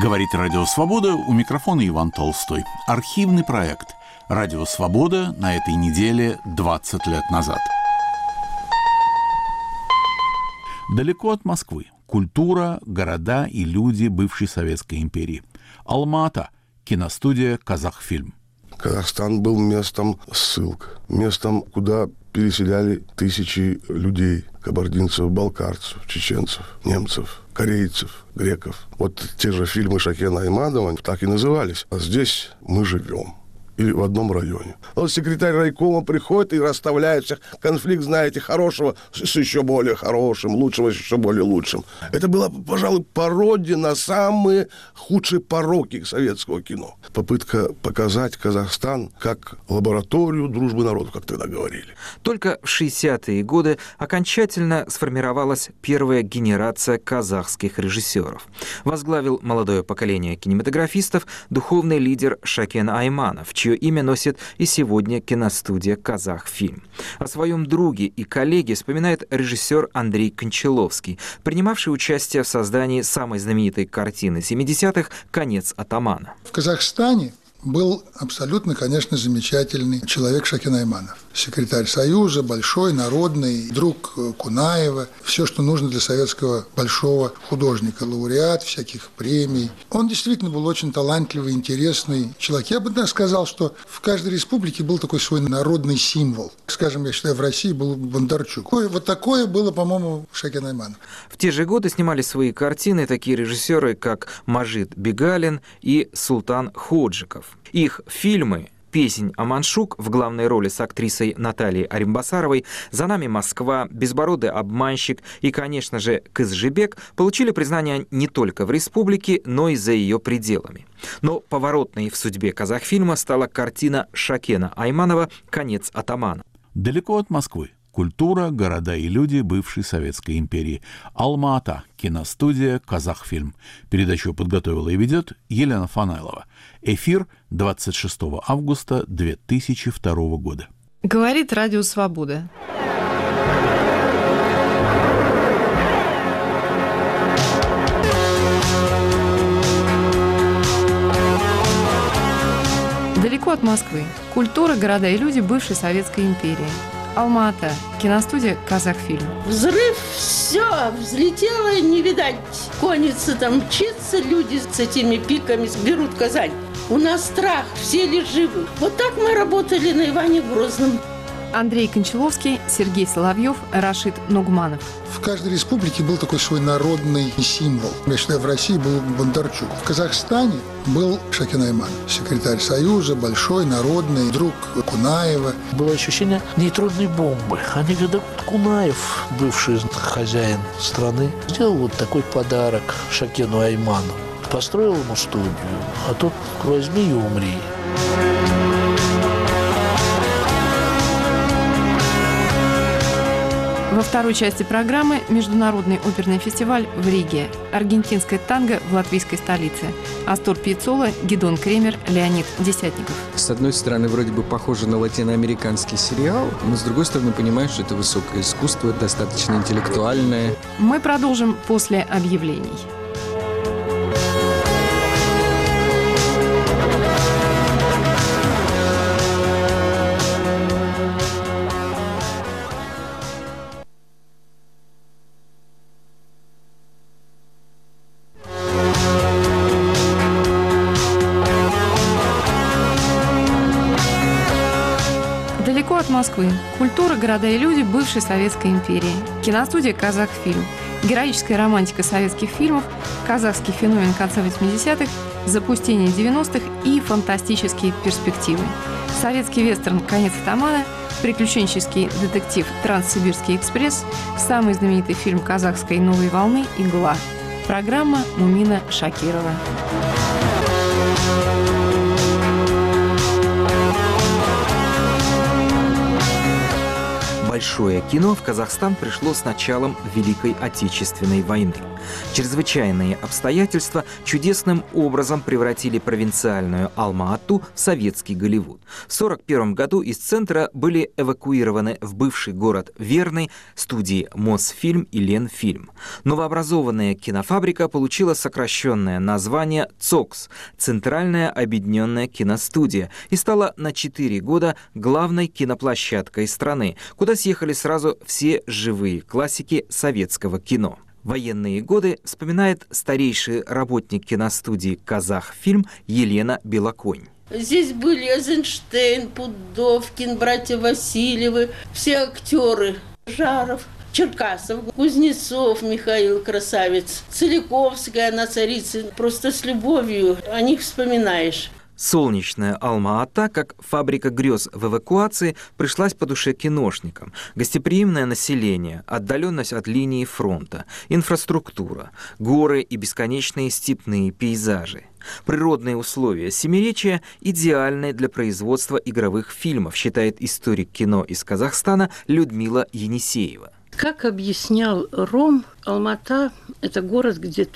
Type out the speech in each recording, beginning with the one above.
Говорит Радио Свобода, у микрофона Иван Толстой. Архивный проект «Радио Свобода» на этой неделе 20 лет назад. Далеко от Москвы. Культура, города и люди бывшей Советской империи. Алма-Ата. Киностудия «Казахфильм». Казахстан был местом ссылок, местом, куда переселяли тысячи людей, кабардинцев, балкарцев, чеченцев, немцев, корейцев, греков. Вот те же фильмы Шакена Айманова так и назывались. А здесь мы живем. Или в одном районе. Вот секретарь райкома приходит и расставляет всех. Конфликт, знаете, хорошего с еще более хорошим, лучшего с еще более лучшим. Это была, пожалуй, пародия на самые худшие пороки советского кино. Попытка показать Казахстан как лабораторию дружбы народов, как тогда говорили. Только в 60-е годы окончательно сформировалась первая генерация казахских режиссеров. Возглавил молодое поколение кинематографистов духовный лидер Шакен Айманов, чье имя носит и сегодня киностудия «Казахфильм». О своем друге и коллеге вспоминает режиссер Андрей Кончаловский, принимавший участие в создании самой знаменитой картины 70-х «Конец атамана». В Казахстане был абсолютно, конечно, замечательный человек Шакен Айманов. Секретарь Союза, большой, народный, друг Кунаева. Все, что нужно для советского большого художника. Лауреат всяких премий. Он действительно был очень талантливый, интересный человек. Я бы даже сказал, что в каждой республике был такой свой народный символ. Скажем, я считаю, в России был Бондарчук. Вот такое было, по-моему, Шакен Айманов. В те же годы снимали свои картины такие режиссеры, как Мажид Бегалин и Султан Ходжиков. Их фильмы «Песнь Аманшук» в главной роли с актрисой Натальей Аримбасаровой, «За нами Москва», «Безбородый обманщик» и, конечно же, «Кызжибек» получили признание не только в республике, но и за ее пределами. Но поворотной в судьбе Казахфильма стала картина Шакена Айманова «Конец атамана». Далеко от Москвы. Культура, города и люди бывшей Советской империи. Алма-Ата. Киностудия «Казахфильм». Передачу подготовила и ведет Елена Фанайлова. Эфир 26 августа 2002 года. Говорит Радио Свобода. Далеко от Москвы. Культура, города и люди бывшей Советской империи. Алма-Ата. Киностудия «Казахфильм». Взрыв, все, взлетело, не видать. Конница там мчится, люди с этими пиками берут Казань. У нас страх, все ли живы. Вот так мы работали на Иване Грозном. Андрей Кончаловский, Сергей Соловьев, Рашид Нугманов. В каждой республике был такой свой народный символ. Я считаю, в России был Бондарчук. В Казахстане был Шакен Айманов, секретарь Союза, большой, народный, друг Кунаева. Было ощущение нейтронной бомбы. Они говорят, Кунаев, бывший хозяин страны, сделал вот такой подарок Шакену Айманову. Построил ему студию, а тут возьми и умри. Во второй части программы Международный оперный фестиваль в Риге, аргентинское танго в латвийской столице, Астор Пьяццола, Гидеон Кремер, Леонид Десятников. С одной стороны, вроде бы похоже на латиноамериканский сериал, но с другой стороны, понимаешь, что это высокое искусство, достаточно интеллектуальное. Мы продолжим после объявлений. Далеко от Москвы. Культура, города и люди бывшей Советской империи. Киностудия «Казахфильм». Героическая романтика советских фильмов, казахский феномен конца 80-х, запустение 90-х и фантастические перспективы. Советский вестерн «Конец атамана», приключенческий детектив «Транссибирский экспресс», самый знаменитый фильм казахской новой волны «Игла». Программа Мумина Шакирова. Большое кино в Казахстан пришло с началом Великой Отечественной войны. Чрезвычайные обстоятельства чудесным образом превратили провинциальную Алма-Ату в советский Голливуд. В 1941 году из центра были эвакуированы в бывший город Верный студии Мосфильм и Ленфильм. Новообразованная кинофабрика получила сокращенное название ЦОКС – Центральная объединенная киностудия, и стала на 4 года главной киноплощадкой страны, куда съехали сразу все живые классики советского кино. Военные годы вспоминает старейший работник киностудии «Казахфильм» Елена Белоконь. Здесь были Эйзенштейн, Пудовкин, братья Васильевы, все актеры. Жаров, Черкасов, Кузнецов, Михаил Красавец, Целиковская, она царица. Просто с любовью о них вспоминаешь. Солнечная Алма-Ата, как фабрика грез в эвакуации, пришлась по душе киношникам. Гостеприимное население, отдаленность от линии фронта, инфраструктура, горы и бесконечные степные пейзажи. Природные условия Семиречья идеальны для производства игровых фильмов, считает историк кино из Казахстана Людмила Енисеева. Как объяснял Ром, Алма-Ата – это город, где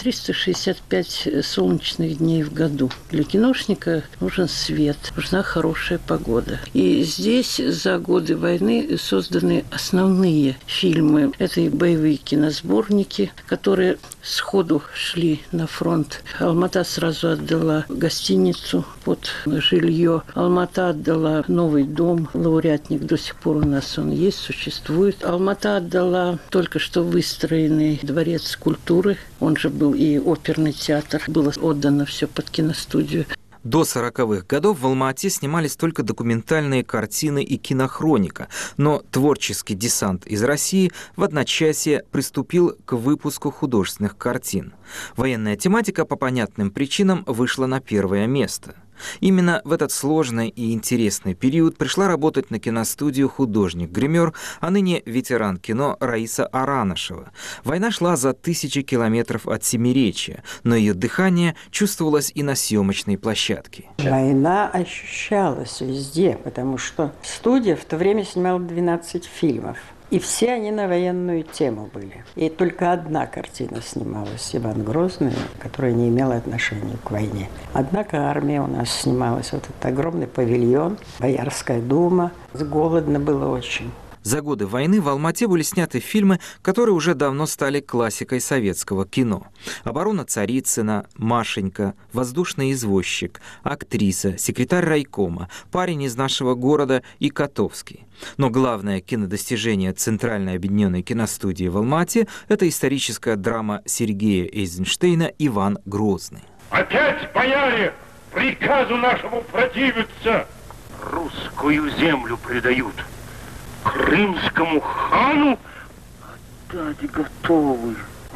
365 солнечных дней в году. Для киношника нужен свет, нужна хорошая погода. И здесь за годы войны созданы основные фильмы. Это и боевые киносборники, которые сходу шли на фронт. Алма-Ата сразу отдала гостиницу под жилье. Алма-Ата отдала новый дом, лауреатник, до сих пор у нас он есть, существует. Алма-Ата отдала только что выстроенный дворец культуры, он же был и оперный театр, было отдано все под киностудию. До 40-х годов в Алма-Ате снимались только документальные картины и кинохроника, но творческий десант из России в одночасье приступил к выпуску художественных картин. Военная тематика по понятным причинам вышла на первое место. Именно в этот сложный и интересный период пришла работать на киностудию художник-гример, а ныне ветеран кино Раиса Аранышева. Война шла за 1000 километров от Семиречья, но ее дыхание чувствовалось и на съемочной площадке. Война ощущалась везде, потому что студия в то время снимала 12 фильмов. И все они на военную тему были. И только одна картина снималась, «Иван Грозный», которая не имела отношения к войне. Однако армия у нас снималась. Вот этот огромный павильон, Боярская дума. Голодно было очень. За годы войны в Алма-Ате были сняты фильмы, которые уже давно стали классикой советского кино. «Оборона Царицына», «Машенька», «Воздушный извозчик», «Актриса», «Секретарь райкома», «Парень из нашего города» и «Котовский». Но главное кинодостижение Центральной объединенной киностудии в Алма-Ате – это историческая драма Сергея Эйзенштейна «Иван Грозный». Опять, бояре, приказу нашему противятся. Русскую землю предают. Крымскому хану отдать готовы.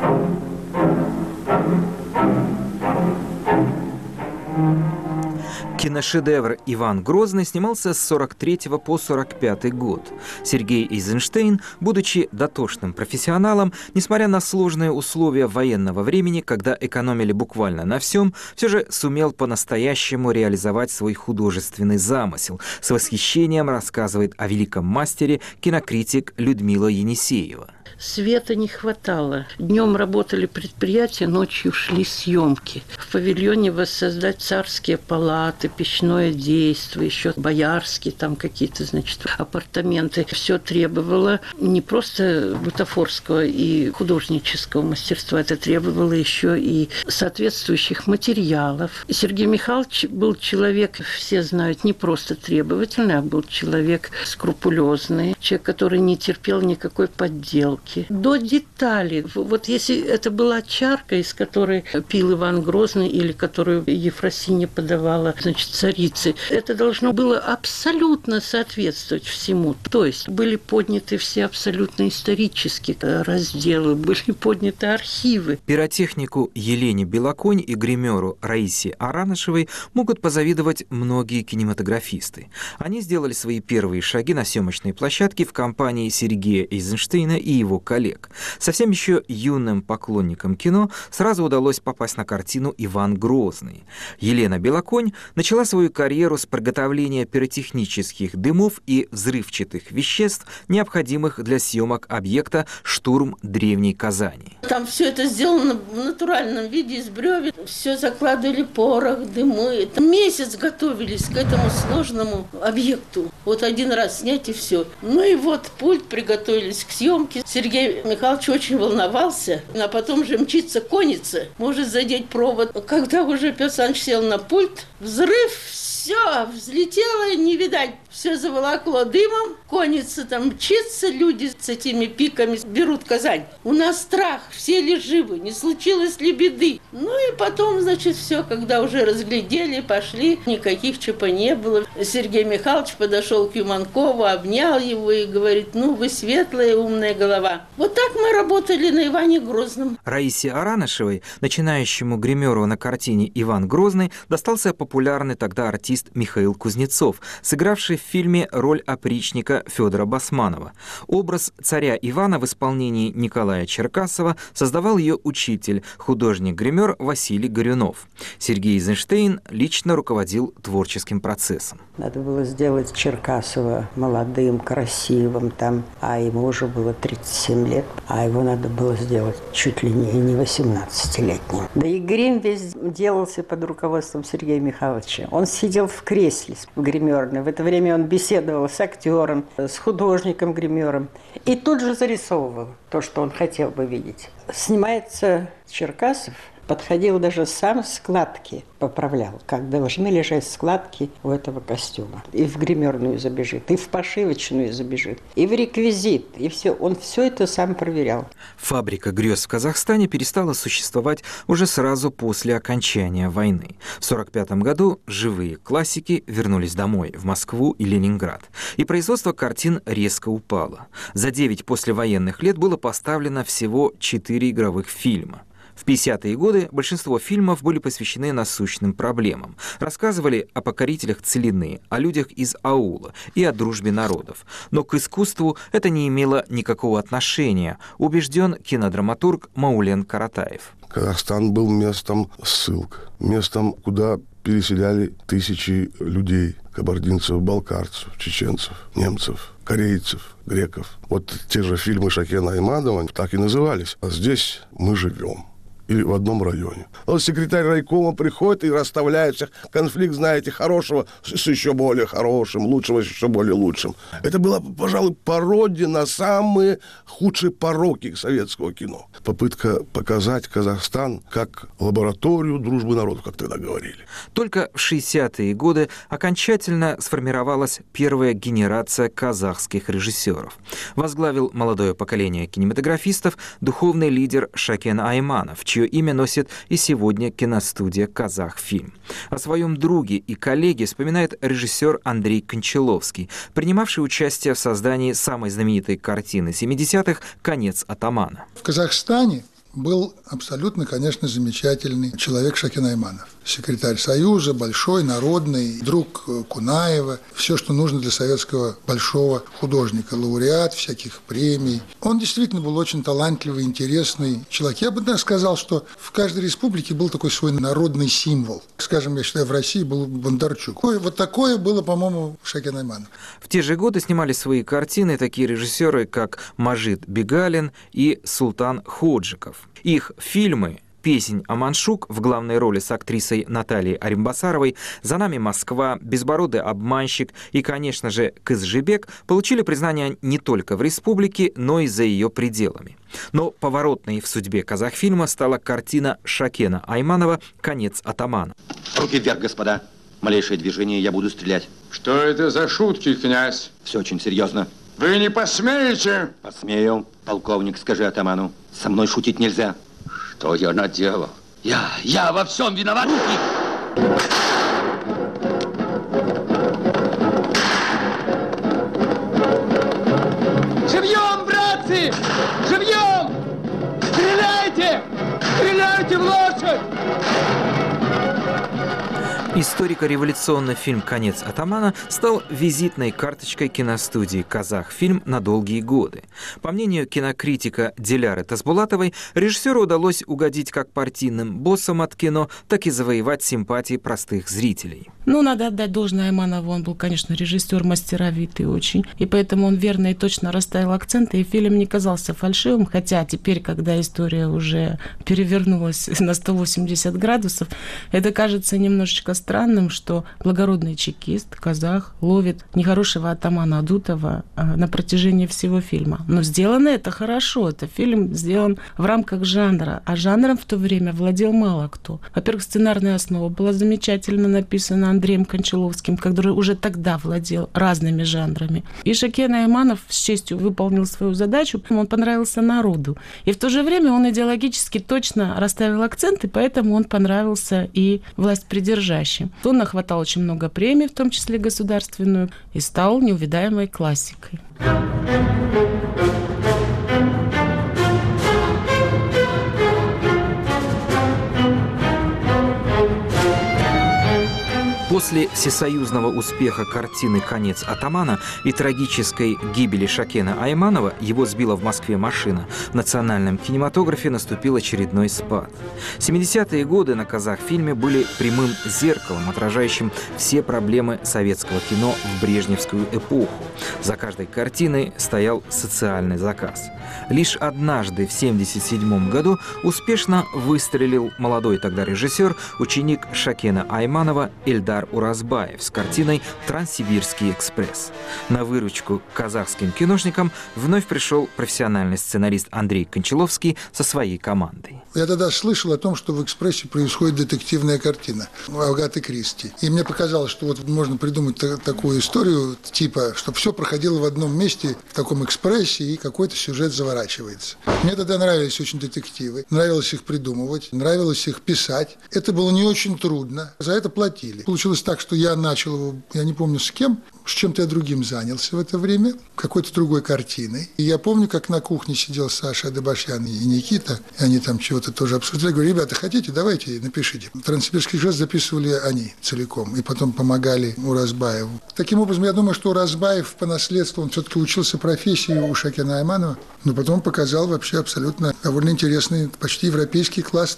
Киношедевр «Иван Грозный» снимался с 1943 по 1945 год. Сергей Эйзенштейн, будучи дотошным профессионалом, несмотря на сложные условия военного времени, когда экономили буквально на всем, все же сумел по-настоящему реализовать свой художественный замысел. С восхищением рассказывает о великом мастере кинокритик Людмила Енисеева. Света не хватало. Днем работали предприятия, ночью шли съемки. В павильоне воссоздать царские палаты, печное действо, еще боярские там какие-то, значит, апартаменты. Все требовало не просто бутафорского и художнического мастерства, это требовало еще и соответствующих материалов. Сергей Михайлович был человек, все знают, не просто требовательный, а был человек скрупулезный, человек, который не терпел никакой подделки. До деталей. Вот если это была чарка, из которой пил Иван Грозный или которую Ефросинья подавала, значит, царице, это должно было абсолютно соответствовать всему. То есть были подняты все абсолютно исторические разделы, были подняты архивы. Пиротехнику Елене Белоконь и гримеру Раисе Аранышевой могут позавидовать многие кинематографисты. Они сделали свои первые шаги на съемочной площадке в компании Сергея Эйзенштейна и его коллег. Совсем еще юным поклонникам кино сразу удалось попасть на картину «Иван Грозный». Елена Белоконь начала свою карьеру с приготовления пиротехнических дымов и взрывчатых веществ, необходимых для съемок объекта «Штурм Древней Казани». Там все это сделано в натуральном виде из бревен. Все закладывали порох, дымы. Месяц готовились к этому сложному объекту. Вот один раз снять и все. Ну и вот пульт, приготовились к съемке. Сергей Михайлович очень волновался. А потом же мчится конница, может задеть провод. Когда уже Петр Александрович сел на пульт, взрыв, все, взлетело, не видать. Все заволокло дымом, конница там мчится, люди с этими пиками берут Казань. У нас страх, все ли живы, не случилось ли беды. Ну и потом, значит, все, когда уже разглядели, пошли, никаких ЧП не было. Сергей Михайлович подошел к Юманкову, обнял его и говорит: ну, вы светлая, умная голова. Вот так мы работали на Иване Грозном. Раисе Аранышевой, начинающему гримеру на картине «Иван Грозный», достался популярный тогда артист Михаил Кузнецов, сыгравший в фильме роль опричника Федора Басманова. Образ царя Ивана в исполнении Николая Черкасова создавал ее учитель, художник-гример Василий Горюнов. Сергей Эйзенштейн лично руководил творческим процессом. Надо было сделать Черкасова молодым, красивым, а ему уже было 37 лет, а его надо было сделать чуть ли не 18-летним. Да и грим весь делался под руководством Сергея Михайловича. Он сидел в кресле в гримерной. В это время он беседовал с актером, с художником-гримером и тут же зарисовывал то, что он хотел бы видеть. Снимается Черкасов, подходил даже сам складки, поправлял, как должны лежать складки у этого костюма. И в гримерную забежит, и в пошивочную забежит, и в реквизит, и все. Он все это сам проверял. Фабрика грез в Казахстане перестала существовать уже сразу после окончания войны. В 1945 году живые классики вернулись домой, в Москву и Ленинград. И производство картин резко упало. За 9 послевоенных лет было поставлено всего 4 игровых фильма. В 50-е годы большинство фильмов были посвящены насущным проблемам. Рассказывали о покорителях целины, о людях из аула и о дружбе народов. Но к искусству это не имело никакого отношения, убежден кинодраматург Маулен Каратаев. Казахстан был местом ссылок, местом, куда переселяли тысячи людей, кабардинцев, балкарцев, чеченцев, немцев, корейцев, греков. Вот те же фильмы Шакена Айманова так и назывались. А здесь мы живем. Или в одном районе. Вот секретарь райкома приходит и расставляет всех. Конфликт, знаете, хорошего с еще более хорошим, лучшего с еще более лучшим. Это была, пожалуй, пародия на самые худшие пороки советского кино. Попытка показать Казахстан как лабораторию дружбы народов, как тогда говорили. Только в 60-е годы окончательно сформировалась первая генерация казахских режиссеров. Возглавил молодое поколение кинематографистов духовный лидер Шакен Айманов, чье имя носит и сегодня киностудия «Казахфильм». О своем друге и коллеге вспоминает режиссер Андрей Кончаловский, принимавший участие в создании самой знаменитой картины 70-х «Конец атамана». В Казахстане был абсолютно, конечно, замечательный человек Шакен Айманов. Секретарь Союза, большой, народный, друг Кунаева. Все, что нужно для советского большого художника. Лауреат всяких премий. Он действительно был очень талантливый, интересный человек. Я бы даже сказал, что в каждой республике был такой свой народный символ. Скажем, я считаю, в России был Бондарчук. Вот такое было, по-моему, Шакен Айманов. В те же годы снимали свои картины такие режиссеры, как Мажид Бегалин и Султан Ходжиков. Их фильмы «Песнь Аманшук» в главной роли с актрисой Натальей Аримбасаровой, «За нами Москва», «Безбородый обманщик» и, конечно же, «Кызжибек» получили признание не только в республике, но и за ее пределами. Но поворотной в судьбе Казахфильма стала картина Шакена Айманова «Конец атамана». Руки вверх, господа. Малейшее движение, я буду стрелять. Что это за шутки, князь? Все очень серьезно. Вы не посмеете? Посмею. Полковник, скажи атаману, со мной шутить нельзя. Что я наделал? Я во всем виноват. Живьем, братцы! Живьем! Стреляйте! Стреляйте в лошадь! Историко-революционный фильм «Конец атамана» стал визитной карточкой киностудии «Казахфильм» на долгие годы. По мнению кинокритика Диляры Тасбулатовой, режиссеру удалось угодить как партийным боссам от кино, так и завоевать симпатии простых зрителей. Надо отдать должное Айманову. Он был, конечно, режиссер мастеровитый очень. И поэтому он верно и точно расставил акценты, и фильм не казался фальшивым. Хотя теперь, когда история уже перевернулась на 180 градусов, это кажется немножечко странным, что благородный чекист, казах, ловит нехорошего атамана Адутова на протяжении всего фильма. Но сделано это хорошо. Это фильм сделан в рамках жанра. А жанром в то время владел мало кто. Во-первых, сценарная основа была замечательно написана Андреем Кончаловским, который уже тогда владел разными жанрами. И Шакен Айманов с честью выполнил свою задачу. Он понравился народу. И в то же время он идеологически точно расставил акценты, поэтому он понравился и властьпридержащим. Он нахватал очень много премий, в том числе государственную, и стал неувидаемой классикой. После всесоюзного успеха картины «Конец атамана» и трагической гибели Шакена Айманова, его сбила в Москве машина, в национальном кинематографе наступил очередной спад. 70-е годы на Казахфильме были прямым зеркалом, отражающим все проблемы советского кино в брежневскую эпоху. За каждой картиной стоял социальный заказ. Лишь однажды в 1977 году успешно выстрелил молодой тогда режиссер, ученик Шакена Айманова Эльдар Уразбаев с картиной «Транссибирский экспресс». На выручку казахским киношникам вновь пришел профессиональный сценарист Андрей Кончаловский со своей командой. Я тогда слышал о том, что в «Экспрессе» происходит детективная картина Агаты Кристи. И мне показалось, что вот можно придумать такую историю, типа, чтобы все проходило в одном месте, в таком экспрессе, и какой-то сюжет заворачивается. Мне тогда нравились очень детективы, нравилось их придумывать, нравилось их писать. Это было не очень трудно, за это платили. Получилось так, что я начал его, я не помню с кем, с чем-то я другим занялся в это время, какой-то другой картиной. И я помню, как на кухне сидел Саша Адыбашян и Никита, и они там чего-то тоже обсуждали. Я говорю: ребята, хотите, давайте, напишите. «Транссибирский экспресс» записывали они целиком, и потом помогали Уразбаеву. Таким образом, я думаю, что Уразбаев по наследству, он все-таки учился профессии у Шакена Айманова, но потом показал вообще абсолютно довольно интересный, почти европейский класс.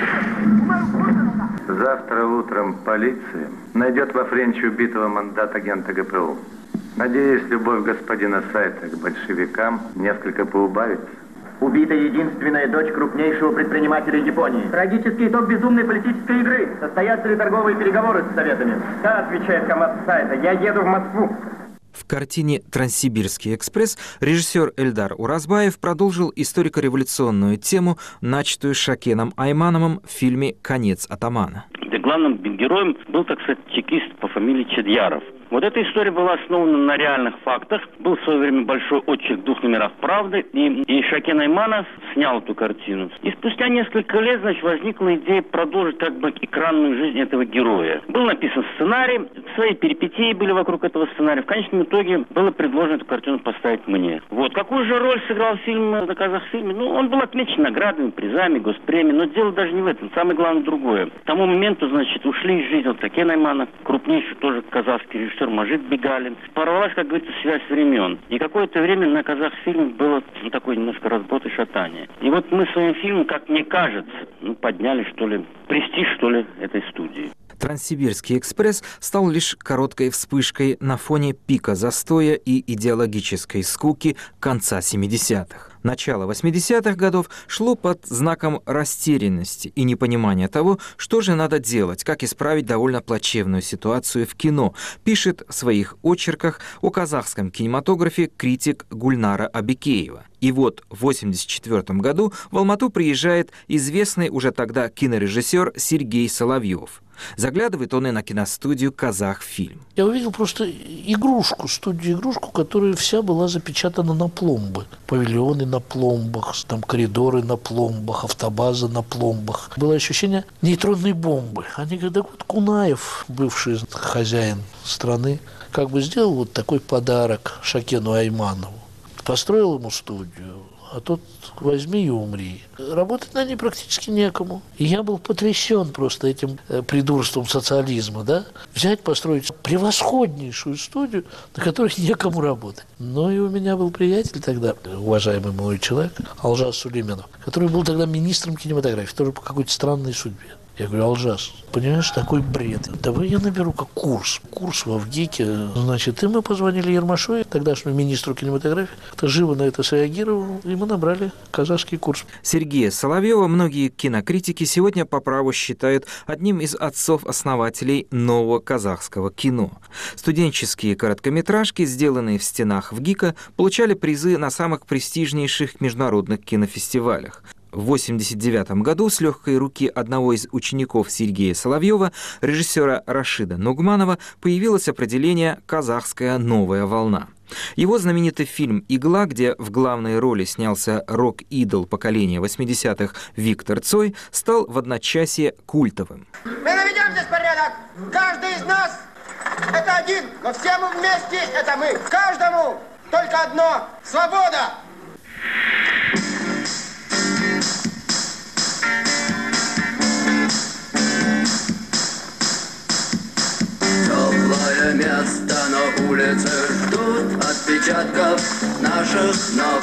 Завтра утром полиция найдет во Френче убитого мандат-агента ГПУ. Надеюсь, любовь господина Сайта к большевикам несколько поубавится. Убита единственная дочь крупнейшего предпринимателя Японии. Трагический итог безумной политической игры. Состоятся ли торговые переговоры с Советами? Да, отвечает команда Сайта. Я еду в Москву. В картине «Транссибирский экспресс» режиссер Эльдар Уразбаев продолжил историко-революционную тему, начатую Шакеном Аймановым в фильме «Конец атамана». Где главным героем был, так сказать, чекист по фамилии Чадьяров. Вот эта история была основана на реальных фактах. Был в свое время большой отчет в 2 номерах «Правды», и Шакен Айманов снял эту картину. И спустя несколько лет, возникла идея продолжить как бы экранную жизнь этого героя. Был написан сценарий, свои перипетии были вокруг этого сценария. В конечном итоге было предложено эту картину поставить мне. Вот. Какую же роль сыграл фильм на Казахфильме? Он был отмечен наградами, призами, госпремией, но дело даже не в этом. Самое главное другое. К тому моменту, ушли из жизни Шакен Айманов, крупнейший тоже казахский режиссер Мажид Бигалин. Порвалась, как говорится, связь времен. И какое-то время на Казахфильме было такое немножко разброд и шатание. И вот мы своим фильмом, как мне кажется, подняли, что ли, престиж, что ли, этой студии. «Транссибирский экспресс» стал лишь короткой вспышкой на фоне пика застоя и идеологической скуки конца 70-х. Начало 80-х годов шло под знаком растерянности и непонимания того, что же надо делать, как исправить довольно плачевную ситуацию в кино, пишет в своих очерках о казахском кинематографе критик Гульнара Абикеева. И вот в 1984 году в Алмату приезжает известный уже тогда кинорежиссер Сергей Соловьев. Заглядывает он и на киностудию «Казахфильм». Я увидел просто студию-игрушку, которая вся была запечатана на пломбы. Павильоны на пломбах, там коридоры на пломбах, автобаза на пломбах. Было ощущение нейтронной бомбы. Они говорят: да вот Кунаев, бывший хозяин страны, как бы сделал вот такой подарок Шакену Айманову. Построил ему студию, а тут возьми и умри. Работать на ней практически некому. И я был потрясен просто этим придурством социализма, да? Взять, построить превосходнейшую студию, на которой некому работать. Ну и у меня был приятель тогда, уважаемый мой человек, Алжас Сулейменов, который был тогда министром кинематографии, тоже по какой-то странной судьбе. Я говорю: Алжас, понимаешь, такой бред. Давай я наберу-ка курс во ВГИКе. Значит, и мы позвонили Ермашову, тогдашнему министру кинематографии. Кто живо на это среагировал, и мы набрали казахский курс. Сергея Соловьева многие кинокритики сегодня по праву считают одним из отцов-основателей нового казахского кино. Студенческие короткометражки, сделанные в стенах ВГИКа, получали призы на самых престижнейших международных кинофестивалях. В 1989 году с легкой руки одного из учеников Сергея Соловьева, режиссера Рашида Нугманова, появилось определение «казахская новая волна». Его знаменитый фильм «Игла», где в главной роли снялся рок-идол поколения 80-х Виктор Цой, стал в одночасье культовым. Мы наведем здесь порядок. Каждый из нас – это один, но все мы вместе – это мы. Каждому только одно – свобода! Теплое место, но улицы ждут отпечатков наших ног.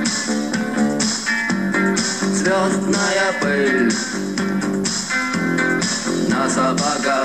Звездная пыль на сапогах.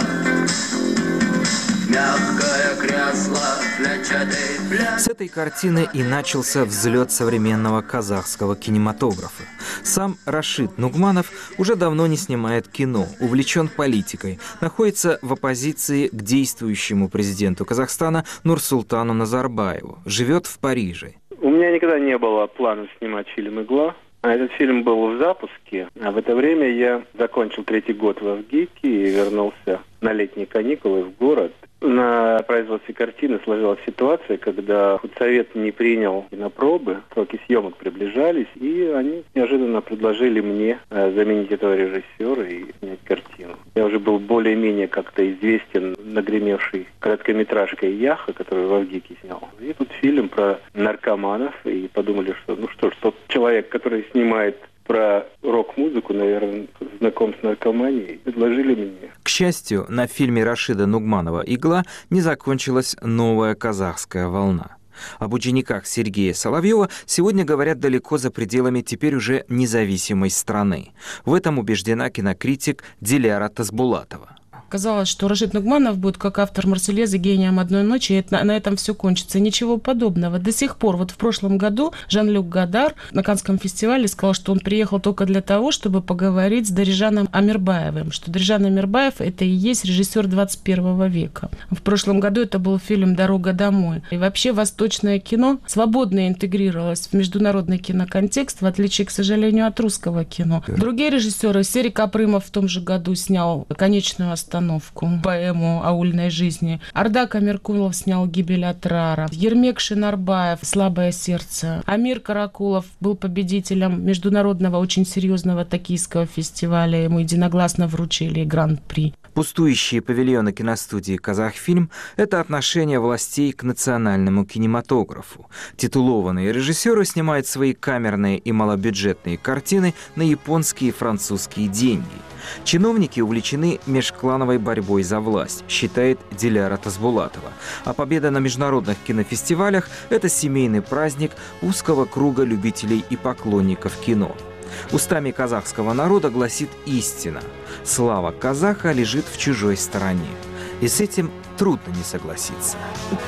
Мягкое кресло, клетчатый пляж. С этой картины и начался взлет современного казахского кинематографа. Сам Рашид Нугманов уже давно не снимает кино, увлечен политикой, находится в оппозиции к действующему президенту Казахстана Нурсултану Назарбаеву, живет в Париже. У меня никогда не было плана снимать фильм «Игла». Этот фильм был в запуске, а в это время я закончил 3-й год во ВГИКе и вернулся на летние каникулы в город. На производстве картины сложилась ситуация, когда худсовет не принял кинопробы, сроки съемок приближались, и они неожиданно предложили мне заменить этого режиссера и снять картину. Я уже был более-менее как-то известен нагремевшей короткометражкой «Яха», которую во ВГИКе снял. И тут фильм про наркоманов, и подумали, что тот человек, который снимает про рок-музыку, наверное, знаком с наркоманией, предложили мне. К счастью, на фильме Рашида Нугманова «Игла» не закончилась новая казахская волна. Об учениках Сергея Соловьева сегодня говорят далеко за пределами теперь уже независимой страны. В этом убеждена кинокритик Диляра Тасбулатова. Казалось, что Рашид Нугманов будет как автор «Марсельезы» гением одной ночи, и на этом все кончится. Ничего подобного. До сих пор, в прошлом году Жан-Люк Годар на Каннском фестивале сказал, что он приехал только для того, чтобы поговорить с Дарижаном Амирбаевым, что Дарижан Амирбаев – это и есть режиссер 21 века. В прошлом году это был фильм «Дорога домой». И вообще восточное кино свободно интегрировалось в международный киноконтекст, в отличие, к сожалению, от русского кино. Другие режиссеры, Серий Капрымов в том же году снял «Конечную остановку», поэму аульной жизни. Ардак Амиркулов снял «Гибель Атрара». Ермек Шинарбаев «Слабое сердце». Амир Каракулов был победителем международного очень серьезного токийского фестиваля. Ему единогласно вручили гран-при. Пустующие павильоны киностудии «Казахфильм» — это отношение властей к национальному кинематографу. Титулованные режиссеры снимают свои камерные и малобюджетные картины на японские и французские деньги. Чиновники увлечены межклановой борьбой за власть, считает Диляра Тасбулатова. А победа на международных кинофестивалях – это семейный праздник узкого круга любителей и поклонников кино. Устами казахского народа гласит истина: слава казаха лежит в чужой стороне. И с этим трудно не согласиться.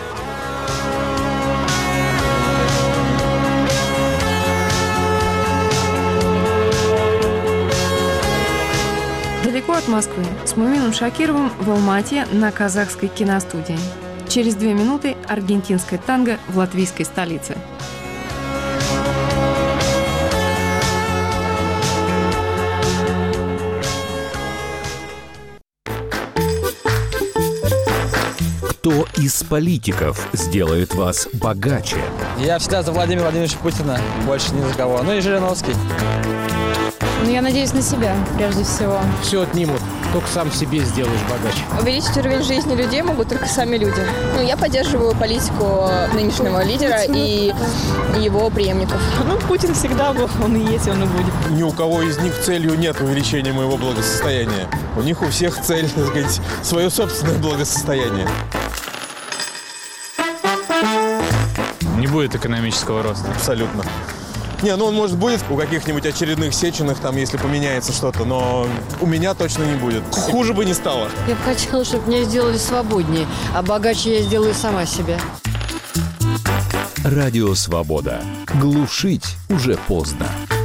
Далеко от Москвы с Мумином Шакировым в Алма-Ате на казахской киностудии. Через 2 минуты аргентинское танго в латвийской столице. Кто из политиков сделает вас богаче? Я всегда за Владимира Владимировича Путина, больше ни за кого. Ну и Жириновский. Ну, я надеюсь на себя, прежде всего. Все отнимут, только сам себе сделаешь богаче. Увеличить уровень жизни людей могут только сами люди. Ну, я поддерживаю политику нынешнего лидера и его преемников. Ну, Путин всегда был, он и есть, он и будет. Ни у кого из них целью нет увеличения моего благосостояния. У них у всех цель, так сказать, свое собственное благосостояние. Не будет экономического роста. Абсолютно. Не, ну он, может, будет у каких-нибудь очередных Сеченых, там, если поменяется что-то, но у меня точно не будет. Хуже бы не стало. Я бы хотела, чтобы меня сделали свободнее, а богаче я сделаю сама себя. Радио «Свобода». Глушить уже поздно.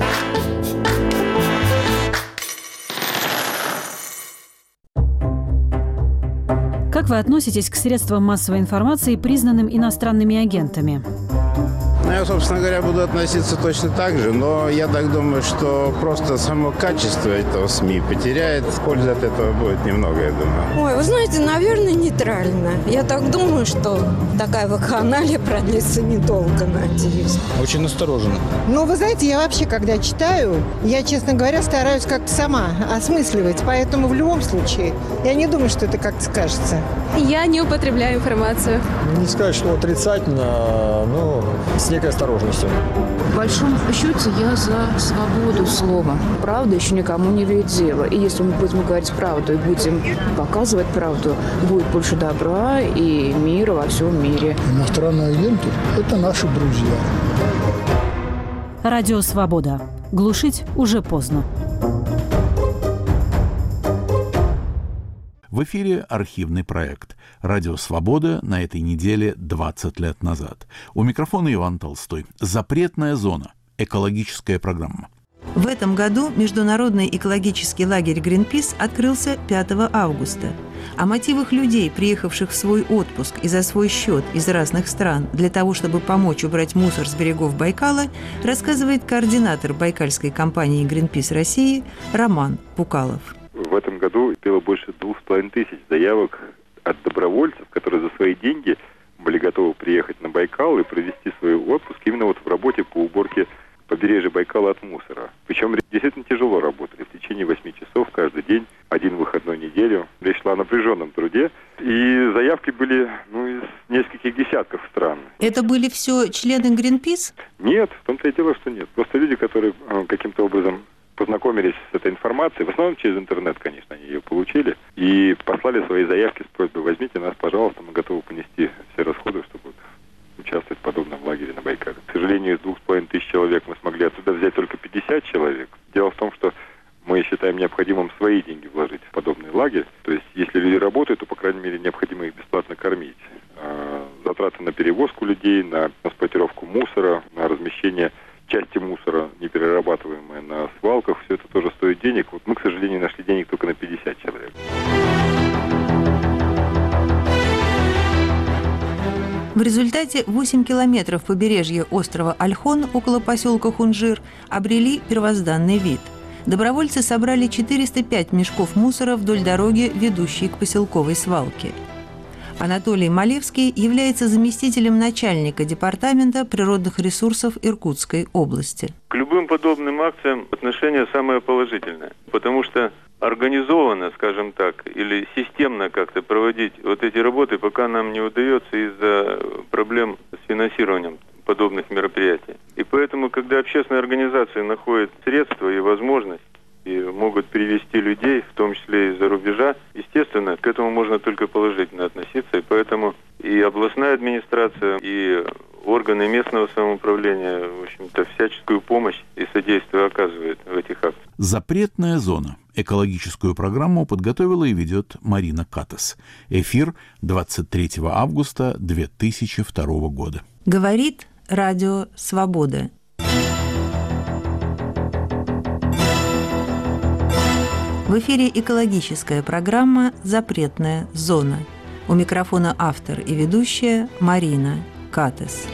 Как вы относитесь к средствам массовой информации, признанным иностранными агентами? Я, собственно говоря, буду относиться точно так же, но я так думаю, что просто само качество этого СМИ потеряет. Пользы от этого будет немного, я думаю. Ой, вы знаете, наверное, нейтрально. Я так думаю, что такая вакханалия продлится недолго, надеюсь. Очень настороженно. Ну, вы знаете, я вообще, когда читаю, я, честно говоря, стараюсь как-то сама осмысливать. Поэтому в любом случае, я не думаю, что это как-то скажется. Я не употребляю информацию. Не сказать, что отрицательно, но с некой осторожностью. В большом счете я за свободу слова. Правда еще никому не вредила. И если мы будем говорить правду и будем показывать правду, будет больше добра и мира во всем мире. Иностранные агенты – это наши друзья. Радио «Свобода». Глушить уже поздно. В эфире архивный проект «Радио Свобода» на этой неделе 20 лет назад. У микрофона Иван Толстой. «Запретная зона». Экологическая программа. В этом году международный экологический лагерь «Гринпис» открылся 5 августа. О мотивах людей, приехавших в свой отпуск и за свой счет из разных стран для того, чтобы помочь убрать мусор с берегов Байкала, рассказывает координатор байкальской компании «Гринпис России» Роман Пукалов. В этом году было больше 2500 заявок от добровольцев, которые за свои деньги были готовы приехать на Байкал и провести свой отпуск именно вот в работе по уборке побережья Байкала от мусора. Причем действительно тяжело работали. В течение 8 часов каждый день, один выходной неделю. Речь шла о напряженном труде. И заявки были из нескольких десятков стран. Это были все члены Гринпис? Нет, в том-то и дело, что нет. Просто люди, которые каким-то образом познакомились с этой информацией, в основном через интернет, конечно, они ее получили, и послали свои заявки с просьбой: возьмите нас, пожалуйста, мы готовы понести все расходы, чтобы участвовать в подобном лагере на Байкале. К сожалению, из 2500 человек мы смогли отсюда взять только 50 человек. Дело в том, что мы считаем необходимым свои деньги вложить в подобный лагерь. То есть, если люди работают, то, по крайней мере, необходимо их бесплатно кормить. Затраты на перевозку людей, на транспортировку мусора, на размещение части мусора, неперерабатываемые на свалках, все это тоже стоит денег. Вот мы, к сожалению, нашли денег только на 50 человек. В результате 8 километров побережья острова Ольхон около поселка Хунжир обрели первозданный вид. Добровольцы собрали 405 мешков мусора вдоль дороги, ведущей к поселковой свалке. Анатолий Малевский является заместителем начальника департамента природных ресурсов Иркутской области. К любым подобным акциям отношение самое положительное, потому что организованно, скажем так, или системно как-то проводить вот эти работы пока нам не удается из-за проблем с финансированием подобных мероприятий. И поэтому, когда общественные организации находят средства и возможность, и могут привести людей, в том числе из-за рубежа, естественно, к этому можно только положительно относиться. И поэтому и областная администрация, и органы местного самоуправления, в общем-то, всяческую помощь и содействие оказывают в этих акциях. «Запретная зона». Экологическую программу подготовила и ведет Марина Катас. Эфир 23 августа 2002 года. Говорит Радио Свобода. В эфире экологическая программа «Запретная зона». У микрофона автор и ведущая Марина Катас.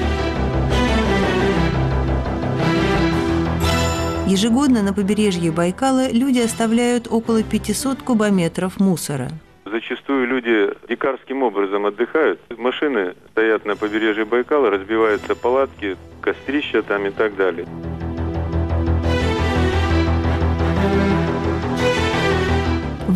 Ежегодно на побережье Байкала люди оставляют около 500 кубометров мусора. Зачастую люди дикарским образом отдыхают. Машины стоят на побережье Байкала, разбиваются палатки, кострища там и так далее.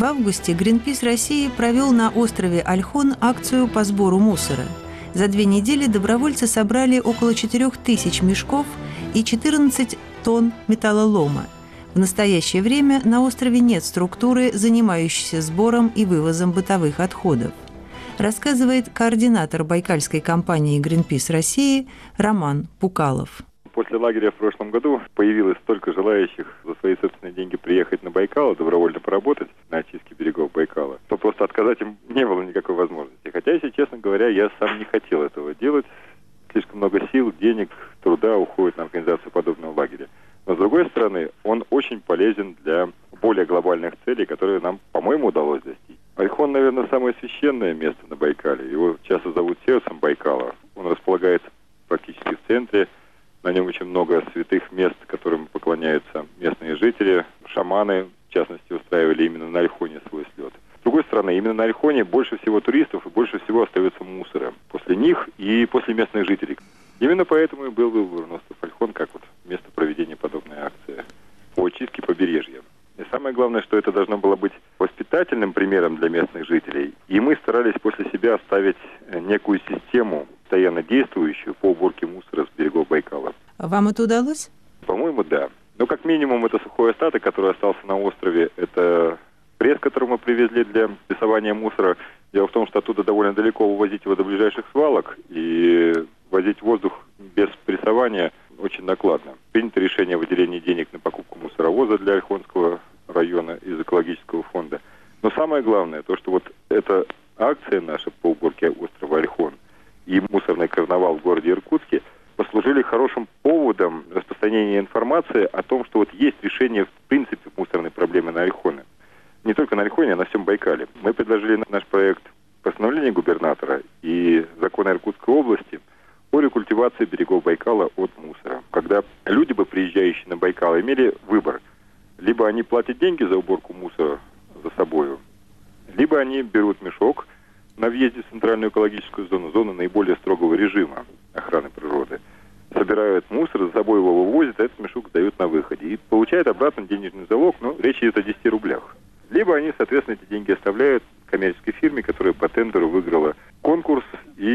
В августе Greenpeace России провел на острове Ольхон акцию по сбору мусора. За 2 недели добровольцы собрали около 4000 мешков и 14 тонн металлолома. В настоящее время на острове нет структуры, занимающейся сбором и вывозом бытовых отходов, рассказывает координатор байкальской компании Greenpeace России Роман Пукалов. После лагеря в прошлом году появилось столько желающих за свои собственные деньги приехать на Байкал, добровольно поработать на очистке берегов Байкала, то просто отказать им не было никакой возможности. Хотя, если честно говоря, я сам не хотел этого делать. Слишком много сил, денег, труда уходит на организацию подобного лагеря. Но, с другой стороны, он очень полезен для более глобальных целей, которые нам, по-моему, удалось достичь. Ольхон, наверное, самое священное место на Байкале. Его часто зовут сердцем Байкала. Он располагается практически в центре. На нем очень много святых мест, которым поклоняются местные жители. Шаманы, в частности, устраивали именно на Ольхоне свой слет. С другой стороны, именно на Ольхоне больше всего туристов и больше всего остается мусора. После них и после местных жителей. Именно поэтому и был выбран остров Ольхон как вот место проведения подобной акции по очистке побережья. И самое главное, что это должно было быть воспитательным примером для местных жителей. И мы старались после себя оставить некую систему, постоянно действующую по уборке мусора с берегов Байкала. Вам это удалось? По-моему, да. Но как минимум это сухой остаток, который остался на острове. Это пресс, который мы привезли для прессования мусора. Дело в том, что оттуда довольно далеко увозить его до ближайших свалок. И возить воздух без прессования очень накладно. Принято решение о выделении денег на покупку мусоровоза для Ольхонского района из экологического фонда. Но самое главное, то, что вот эта акция наша по уборке острова Ольхон и мусорный карнавал в городе Иркутске послужили хорошим поводом распространения информации о том, что вот есть решение в принципе мусорной проблемы на Ольхоне. Не только на Ольхоне, а на всем Байкале. Мы предложили наш проект постановления губернатора и закона Иркутской области о рекультивации берегов Байкала от мусора. Когда люди, приезжающие на Байкал, имели выбор. Либо они платят деньги за уборку мусора за собою, либо они берут мешок на въезде в центральную экологическую зону наиболее строгого режима охраны природы, собирают мусор, за собой его вывозят, а этот мешок сдают на выходе. И получают обратно денежный залог, но речь идет о 10 рублях. Либо они, соответственно, эти деньги оставляют коммерческой фирме, которая по тендеру выиграла конкурс,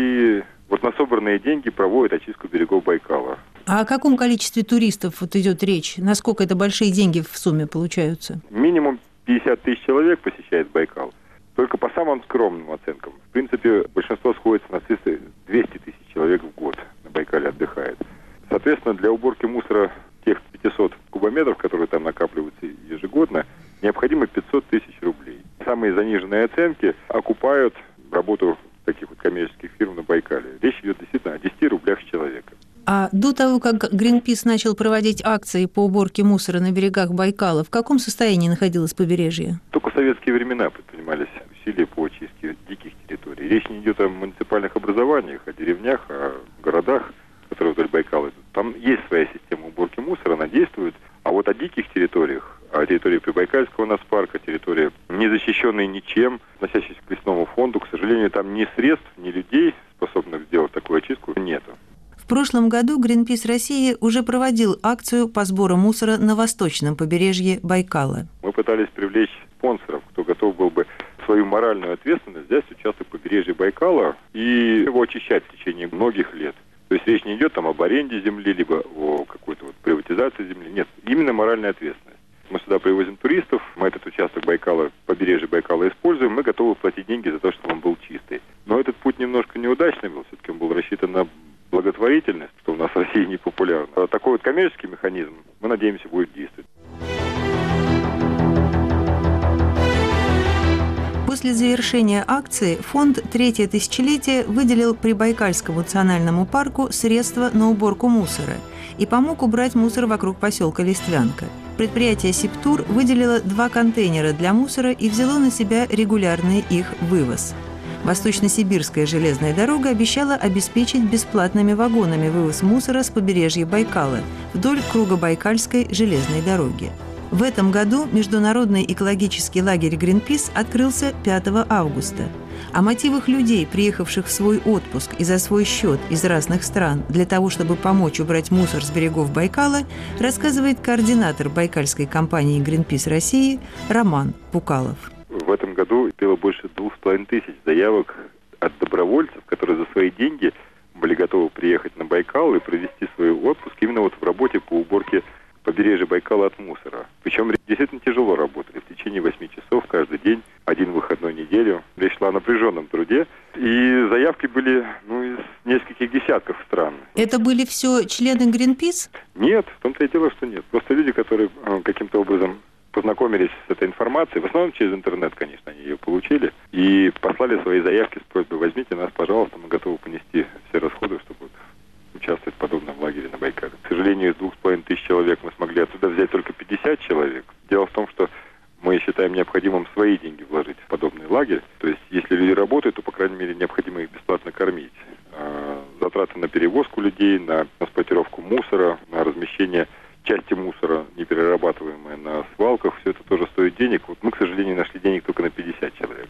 и вот на собранные деньги проводят очистку берегов Байкала. А о каком количестве туристов вот идет речь? Насколько это большие деньги в сумме получаются? Минимум 50 тысяч человек посещает Байкал. Только по самым скромным оценкам. В принципе, большинство сходится на цифры 200 тысяч человек в год на Байкале отдыхает. Соответственно, для уборки мусора тех 500 кубометров, которые там накапливаются ежегодно, необходимо 500 тысяч рублей. Самые заниженные оценки окупают работу таких вот коммерческих фирм на Байкале. Речь идет действительно о 10 рублях с человека. А до того, как Greenpeace начал проводить акции по уборке мусора на берегах Байкала, в каком состоянии находилось побережье? Только в советские времена предпринимались усилия по очистке диких территорий. Речь не идет о муниципальных образованиях, о деревнях, о городах, которые вдоль Байкала идут. Там есть своя система уборки мусора, она действует. А вот о диких территориях, о территории Прибайкальского нацпарка, территории, не защищенной ничем, относящейся к лесному фонду, к сожалению, там ни средств, ни людей, способных сделать такую очистку, нету. В прошлом году Greenpeace России уже проводил акцию по сбору мусора на восточном побережье Байкала. Мы пытались привлечь спонсоров, кто готов был бы свою моральную ответственность взять участок побережья Байкала и его очищать в течение многих лет. То есть речь не идет там об аренде земли, либо о какой-то вот приватизации земли. Нет, именно моральная ответственность. Мы сюда привозим туристов, мы этот участок Байкала, побережья Байкала используем, мы готовы платить деньги за то, чтобы он был чистый. Но этот путь немножко неудачный был, все-таки он был рассчитан на благотворительность, что у нас в России не популярно. А такой вот коммерческий механизм, мы надеемся, будет действовать. После завершения акции фонд «Третье тысячелетие» выделил Прибайкальскому национальному парку средства на уборку мусора и помог убрать мусор вокруг поселка Листвянка. Предприятие «Сибтур» выделило 2 контейнера для мусора и взяло на себя регулярный их вывоз. Восточно-сибирская железная дорога обещала обеспечить бесплатными вагонами вывоз мусора с побережья Байкала вдоль Кругобайкальской железной дороги. В этом году международный экологический лагерь Greenpeace открылся 5 августа. О мотивах людей, приехавших в свой отпуск и за свой счет из разных стран для того, чтобы помочь убрать мусор с берегов Байкала, рассказывает координатор байкальской компании Greenpeace России Роман Пукалов. В в этом году было больше 2500 заявок от добровольцев, которые за свои деньги были готовы приехать на Байкал и провести свой отпуск именно вот в работе по уборке побережья Байкала от мусора. Причем действительно тяжело работали. В течение 8 часов каждый день, один выходной неделю. Речь шла о напряженном труде. И заявки были из нескольких десятков стран. Это были все члены Greenpeace? Нет, в том-то и дело, что нет. Просто люди, которые каким-то образом познакомились с этой информацией, в основном через интернет, конечно, они ее получили, и послали свои заявки с просьбой: возьмите нас, пожалуйста, мы готовы понести все расходы, чтобы участвовать в подобном лагере на Байкале. К сожалению, из 2500 человек мы смогли отсюда взять только 50 человек. Дело в том, что мы считаем необходимым свои деньги вложить в подобный лагерь. То есть, если люди работают, то, по крайней мере, необходимо их бесплатно кормить. Затраты на перевозку людей, на транспортировку мусора, на размещение части мусора, неперерабатываемые на свалках, все это тоже стоит денег. Вот мы, к сожалению, нашли денег только на 50 человек.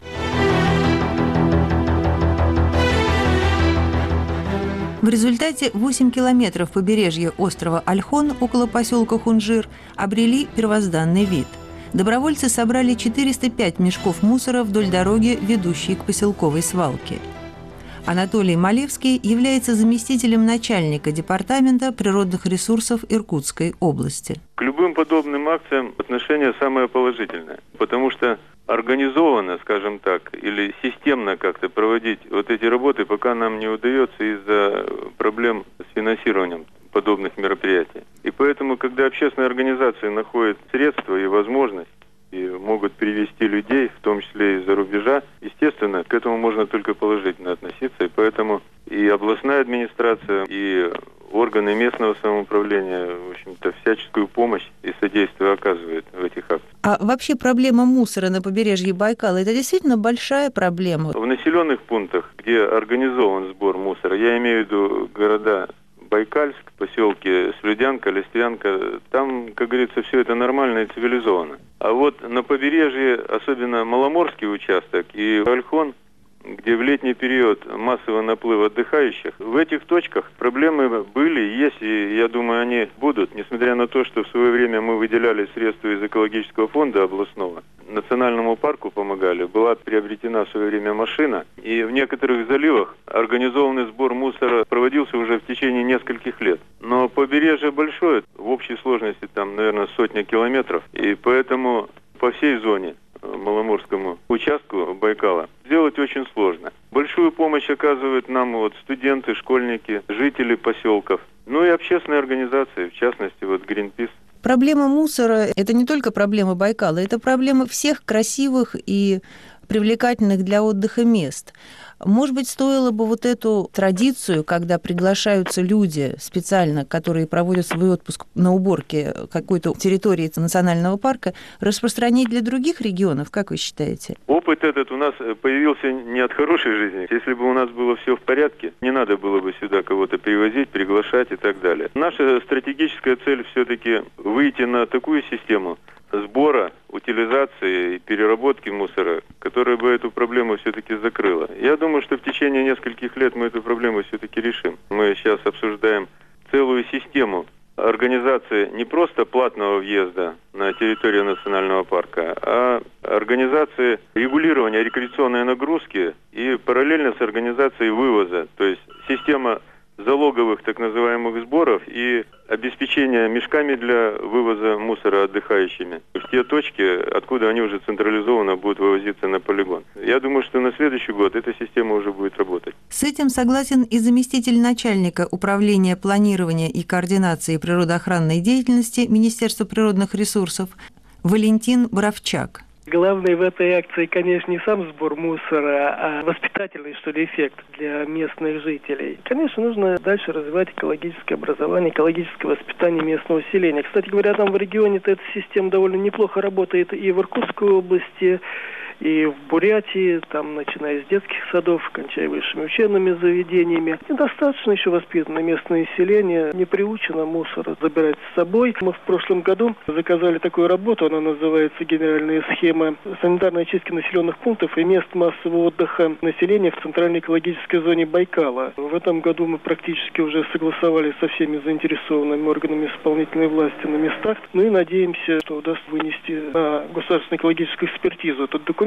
В результате 8 километров побережья острова Ольхон около поселка Хунжир обрели первозданный вид. Добровольцы собрали 405 мешков мусора вдоль дороги, ведущей к поселковой свалке. Анатолий Малевский является заместителем начальника Департамента природных ресурсов Иркутской области. К любым подобным акциям отношение самое положительное, потому что организованно, скажем так, или системно как-то проводить вот эти работы пока нам не удается из-за проблем с финансированием подобных мероприятий. И поэтому, когда общественные организации находят средства и возможность, и могут привести людей, в том числе из-за рубежа, естественно, к этому можно только положительно относиться. И поэтому и областная администрация, и органы местного самоуправления, в общем-то, всяческую помощь и содействие оказывают в этих акциях. А вообще проблема мусора на побережье Байкала – это действительно большая проблема? В населенных пунктах, где организован сбор мусора, я имею в виду города Байкальск, поселки Слюдянка, Листвянка, там, как говорится, все это нормально и цивилизованно. А вот на побережье, особенно Маломорский участок и Ольхон, где в летний период массовый наплыв отдыхающих, в этих точках проблемы были, есть, и я думаю, они будут, несмотря на то, что в свое время мы выделяли средства из экологического фонда областного, национальному парку помогали, была приобретена в свое время машина, и в некоторых заливах организованный сбор мусора проводился уже в течение нескольких лет. Но побережье большое, в общей сложности там, наверное, 100 километров, и поэтому по всей зоне, Маломорскому участку Байкала, сделать очень сложно. Большую помощь оказывают нам вот студенты, школьники, жители поселков, ну и общественные организации, в частности вот Greenpeace. Проблема мусора – это не только проблема Байкала, это проблема всех красивых и привлекательных для отдыха мест. Может быть, стоило бы вот эту традицию, когда приглашаются люди специально, которые проводят свой отпуск на уборке какой-то территории национального парка, распространить для других регионов, как вы считаете? Опыт этот у нас появился не от хорошей жизни. Если бы у нас было все в порядке, не надо было бы сюда кого-то привозить, приглашать и так далее. Наша стратегическая цель все-таки выйти на такую систему сбора, утилизации и переработки мусора, которая бы эту проблему все-таки закрыла. Я думаю, что в течение нескольких лет мы эту проблему все-таки решим. Мы сейчас обсуждаем целую систему организации не просто платного въезда на территорию национального парка, а организации регулирования рекреационной нагрузки и параллельно с организацией вывоза, то есть система залоговых так называемых сборов и обеспечение мешками для вывоза мусора отдыхающими в те точки, откуда они уже централизованно будут вывозиться на полигон. Я думаю, что на следующий год эта система уже будет работать. С этим согласен и заместитель начальника Управления планирования и координации природоохранной деятельности Министерства природных ресурсов Валентин Боровчак. Главное в этой акции, конечно, не сам сбор мусора, а воспитательный, что ли, эффект для местных жителей. Конечно, нужно дальше развивать экологическое образование, экологическое воспитание местного населения. Кстати говоря, там в регионе-то эта система довольно неплохо работает и в Иркутской области, и в Бурятии, там, начиная с детских садов, кончая высшими учебными заведениями. Недостаточно еще воспитано местное население, не приучено мусор забирать с собой. Мы в прошлом году заказали такую работу, она называется «Генеральная схема санитарной очистки населенных пунктов и мест массового отдыха населения в центральной экологической зоне Байкала». В этом году мы практически уже согласовали со всеми заинтересованными органами исполнительной власти на местах. Ну и надеемся, что удастся вынести на государственную экологическую экспертизу этот документ.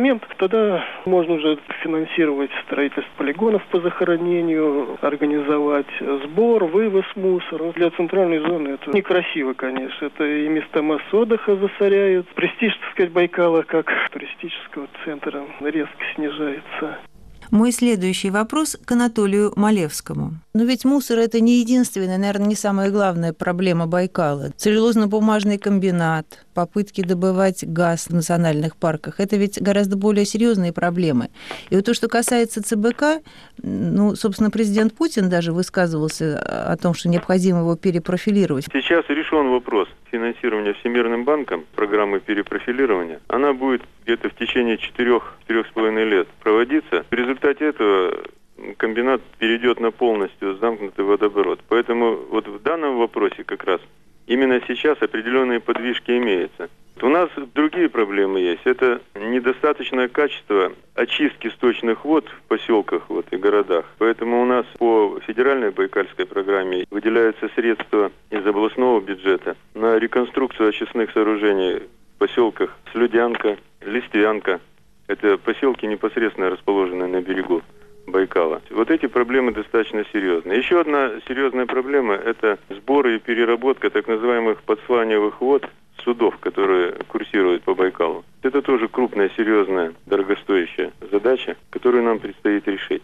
момент, тогда можно уже финансировать строительство полигонов по захоронению, организовать сбор, вывоз мусора. Для центральной зоны это некрасиво, конечно. Это и места массового отдыха засоряют. Престиж, так сказать, Байкала как туристического центра резко снижается. Мой следующий вопрос к Анатолию Малевскому. Но ведь мусор – это не единственная, наверное, не самая главная проблема Байкала. Целлюлозно-бумажный комбинат, попытки добывать газ в национальных парках – это ведь гораздо более серьезные проблемы. И вот то, что касается ЦБК, собственно, президент Путин даже высказывался о том, что необходимо его перепрофилировать. Сейчас решен вопрос финансирования Всемирным банком программы перепрофилирования. Она будет где-то в течение 4-4,5 лет проводиться. В результате этого комбинат перейдет на полностью замкнутый водооборот. Поэтому вот в данном вопросе как раз именно сейчас определенные подвижки имеются. У нас другие проблемы есть. Это недостаточное качество очистки сточных вод в поселках и городах. Поэтому у нас по федеральной Байкальской программе выделяются средства из областного бюджета на реконструкцию очистных сооружений в поселках Слюдянка, Листвянка. Это поселки, непосредственно расположенные на берегу Байкала. Вот эти проблемы достаточно серьезные. Еще одна серьезная проблема – это сбор и переработка так называемых подсланивых вод судов, которые курсируют по Байкалу. Это тоже крупная, серьезная, дорогостоящая задача, которую нам предстоит решить.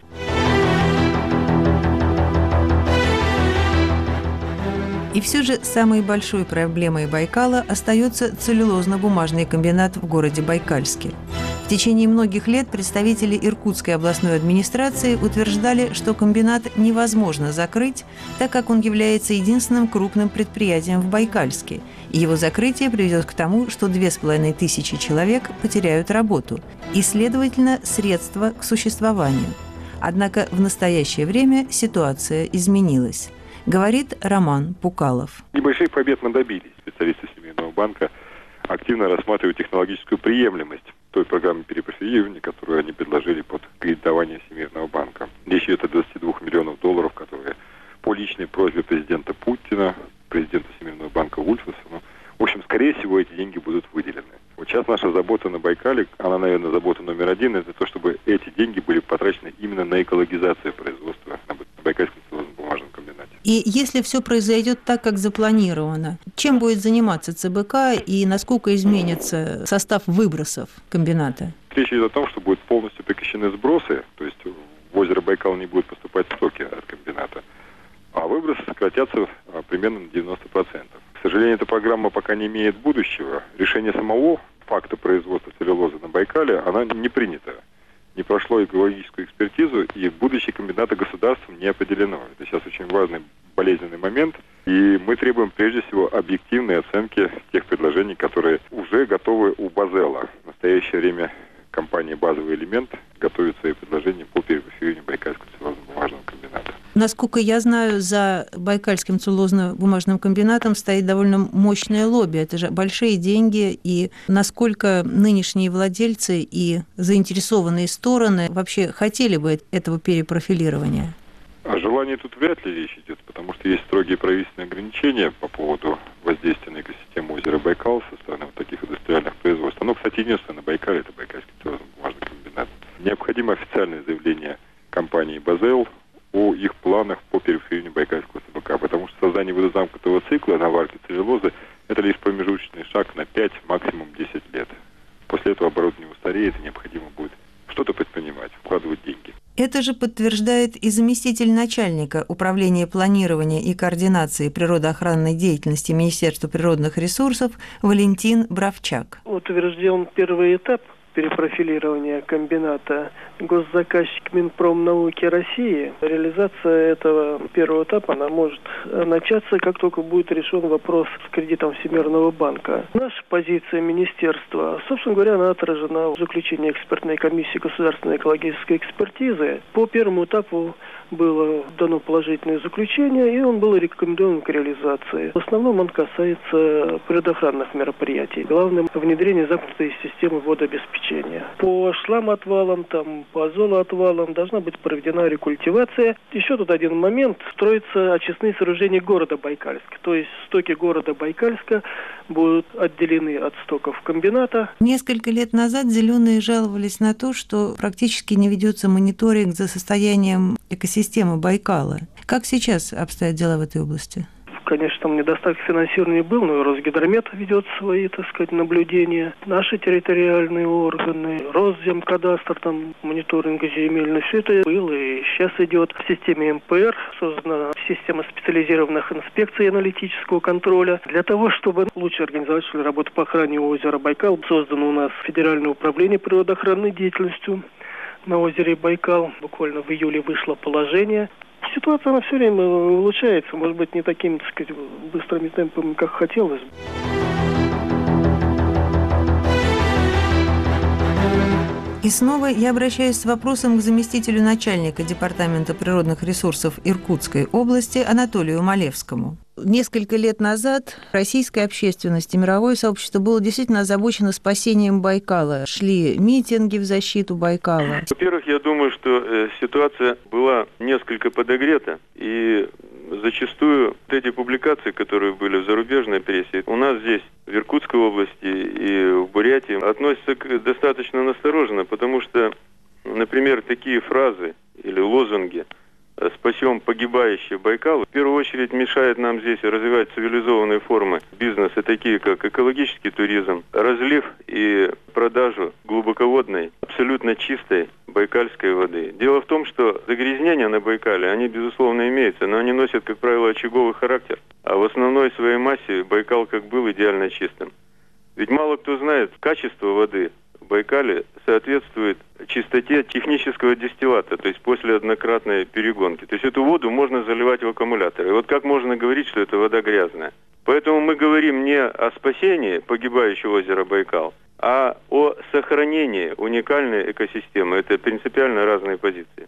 И все же самой большой проблемой Байкала остается целлюлозно-бумажный комбинат в городе Байкальске. В течение многих лет представители Иркутской областной администрации утверждали, что комбинат невозможно закрыть, так как он является единственным крупным предприятием в Байкальске, и его закрытие приведет к тому, что 2500 человек потеряют работу и, следовательно, средства к существованию. Однако в настоящее время ситуация изменилась, говорит Роман Пукалов. Небольших побед мы добились. Представители Всемирного банка активно рассматривают технологическую приемлемость той программы перепрофилирования, которую они предложили под кредитование Всемирного банка. Речь идет о 22 миллионов долларов, которые по личной просьбе президента Путина, президента Всемирного банка Вульфаса, в общем, скорее всего, эти деньги будут выделены. Вот сейчас наша забота на Байкале, она, наверное, забота номер один, это то, чтобы эти деньги были потрачены именно на экологизацию производства на Байкальском целлюлозно-бумажном комбинате. И если все произойдет так, как запланировано, чем будет заниматься ЦБК и насколько изменится состав выбросов комбината? Речь идет о том, что будут полностью прекращены сбросы, то есть в озеро Байкал не будут поступать стоки от комбината, а выбросы сократятся примерно на 90%. К сожалению, эта программа пока не имеет будущего. Решение самого факта производства целлюлозы на Байкале, она не принята. Не прошло экологическую экспертизу, и будущее комбината государством не определено. Это сейчас очень важный, болезненный момент, и мы требуем прежде всего объективной оценки тех предложений, которые уже готовы у Базелла. В настоящее время компания «Базовый элемент» готовит свои предложения по перепрофилированию Байкальского целлюлозно-бумажного комбината. Насколько я знаю, за Байкальским целлюлозно-бумажным комбинатом стоит довольно мощное лобби. Это же большие деньги. И насколько нынешние владельцы и заинтересованные стороны вообще хотели бы этого перепрофилирования? О желании тут вряд ли речь идет, потому что есть строгие правительственные ограничения по поводу воздействия на экосистему озера Байкал со стороны таких индустриальных производств. Оно, кстати, единственное на Байкале, это Байкальский целлюлозно-бумажный комбинат. Необходимо официальное заявление компании «Базелл» о их планах по перепрофилированию Байкальского ЦБК, потому что создание водозамкнутого цикла на варке целлюлозы – это лишь промежуточный шаг на 5, максимум 10 лет. После этого оборудование устареет, и необходимо будет что-то предпринимать, вкладывать деньги. Это же подтверждает и заместитель начальника Управления планирования и координации природоохранной деятельности Министерства природных ресурсов Валентин Бравчак. Утвержден первый этап перепрофилирования комбината. Госзаказчик Минпромнауки России. Реализация этого первого этапа, она может начаться, как только будет решен вопрос с кредитом Всемирного банка. Наша позиция министерства, собственно говоря, она отражена в заключении экспертной комиссии государственной экологической экспертизы. По первому этапу было дано положительное заключение, и он был рекомендован к реализации. В основном он касается природоохранных мероприятий. Главное – внедрение замкнутой системы водообеспечения. обеспечения. По шламотвалам, по азолоотвалам должна быть проведена рекультивация. Еще тут один момент. Строятся очистные сооружения города Байкальска. То есть стоки города Байкальска будут отделены от стоков комбината. Несколько лет назад «Зеленые» жаловались на то, что практически не ведется мониторинг за состоянием экосистемы Байкала. Как сейчас обстоят дела в этой области? Конечно, там недостаток финансирования был, но и Росгидромет ведет свои, наблюдения. Наши территориальные органы, Росземкадастр, мониторинг земельный, все это было и сейчас идет. В системе МПР создана система специализированных инспекций аналитического контроля. Для того, чтобы лучше организовать работу по охране озера Байкал, создано у нас Федеральное управление природоохранной деятельностью на озере Байкал. Буквально в июле вышло положение. Ситуация, она все время улучшается, может быть, не такими, быстрыми темпами, как хотелось бы. И снова я обращаюсь с вопросом к заместителю начальника Департамента природных ресурсов Иркутской области Анатолию Малевскому. Несколько лет назад российская общественность и мировое сообщество было действительно озабочено спасением Байкала. Шли митинги в защиту Байкала. Во-первых, я думаю, что ситуация была несколько подогрета, и зачастую эти публикации, которые были в зарубежной прессе, у нас здесь, в Иркутской области и в Бурятии, относятся достаточно настороженно, потому что, например, такие фразы или лозунги «Спасем погибающий Байкал» в первую очередь мешает нам здесь развивать цивилизованные формы бизнеса, такие как экологический туризм, разлив и продажу глубоководной, абсолютно чистой байкальской воды. Дело в том, что загрязнения на Байкале, они, безусловно, имеются, но они носят, как правило, очаговый характер. А в основной своей массе Байкал как был идеально чистым. Ведь мало кто знает, качество воды в Байкале соответствует чистоте технического дистиллата, то есть после однократной перегонки. То есть эту воду можно заливать в аккумуляторы. И вот как можно говорить, что эта вода грязная? Поэтому мы говорим не о спасении погибающего озера Байкал, а о сохранении уникальной экосистемы. Это принципиально разные позиции.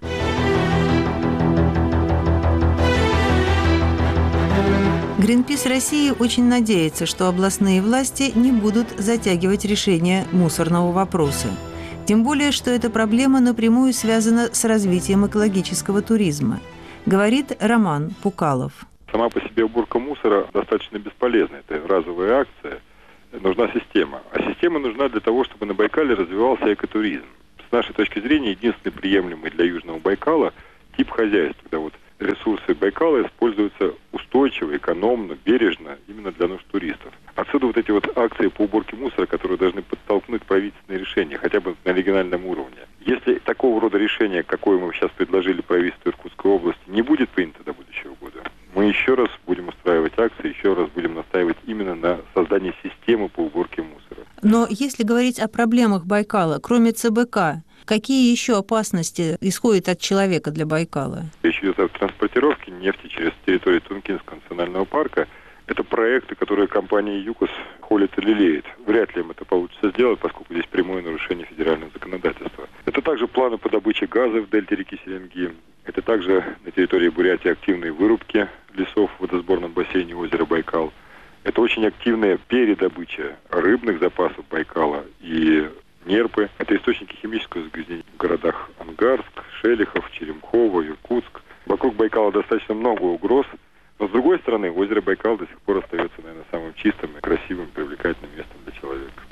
Гринпис России очень надеется, что областные власти не будут затягивать решение мусорного вопроса. Тем более, что эта проблема напрямую связана с развитием экологического туризма, говорит Роман Пукалов. Сама по себе уборка мусора достаточно бесполезна. Это разовая акция. Нужна система. А система нужна для того, чтобы на Байкале развивался экотуризм. С нашей точки зрения, единственный приемлемый для Южного Байкала тип хозяйства, когда ресурсы Байкала используются устойчиво, экономно, бережно, именно для нужд туристов. Отсюда эти акции по уборке мусора, которые должны подтолкнуть правительственные решения, хотя бы на региональном уровне. Если такого рода решение, какое мы сейчас предложили правительству Иркутской области, не будет принято до будущего года, мы еще раз будем устраивать акции, еще раз будем настаивать именно на создании системы по уборке мусора. Но если говорить о проблемах Байкала, кроме ЦБК, какие еще опасности исходят от человека для Байкала? Речь идет о транспортировке нефти через территорию Тункинского национального парка. Это проекты, которые компания ЮКОС холит и лелеет. Вряд ли им это получится сделать, поскольку здесь прямое нарушение федерального законодательства. Это также планы по добыче газа в дельте реки Серенги. Это также на территории Бурятии активные вырубки лесов в водосборном бассейне озера Байкал. Это очень активная передобыча рыбных запасов Байкала и нерпы. Это источники химического загрязнения в городах Ангарск, Шелихов, Черемхово, Иркутск. Вокруг Байкала достаточно много угроз. Но, с другой стороны, озеро Байкал до сих пор остается, наверное, самым чистым, и красивым, привлекательным местом для человека.